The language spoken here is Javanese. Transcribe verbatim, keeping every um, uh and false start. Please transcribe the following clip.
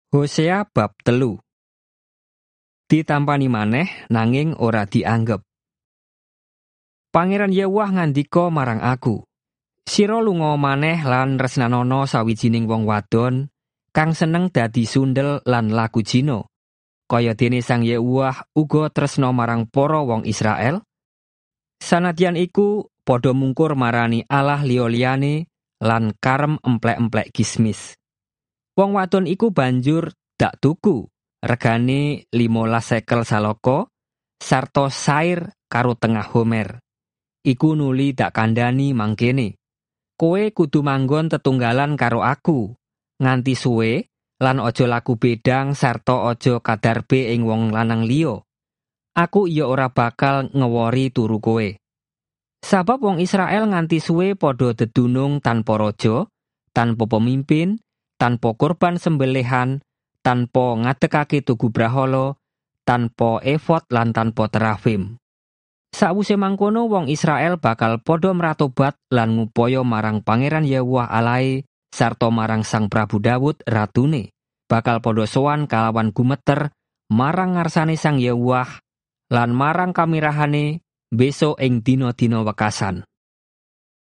Hosea bab telu. Ditampani maneh nanging ora dianggep. Pangeran Yewah ngandika marang aku, sira lunga maneh lan resnanono sawijining wong wadon kang seneng dadi sundel lan laku jino, kaya dene Sang Yewah uga tresna marang para wong Israel. Sanadyan iku padha mungkur marani Allah liya-liyane lan karem emplek-emplek kismis. Wong wadon iku banjur dak tuku, regane limolas sekel saloko, sarta sair karo tengah homer. Iku nuli dak kandhani mangkene. Kowe kudu manggon tetunggalan karo aku, nganti suwe, lan aja laku bedang sarta aja kadarbe ing wong lanang liya. Aku iya ora bakal ngewori turu kowe. Sabab wong Israel nganti suwe padha dedunung tanpa raja, tanpa pemimpin, tanpa korban sembelihan, tanpa ngadekake tugu brahala, tanpa efod lan tanpa terafim. Sawise mangkono wong Israel bakal padha mratobat lan ngupaya marang Pangeran Yewah Alahe sarta marang Sang Prabu Daud ratune. Bakal padha sowan kalawan gumeter marang ngarsane Sang Yewah lan marang kamirahane besok ing dina-dina wekasan.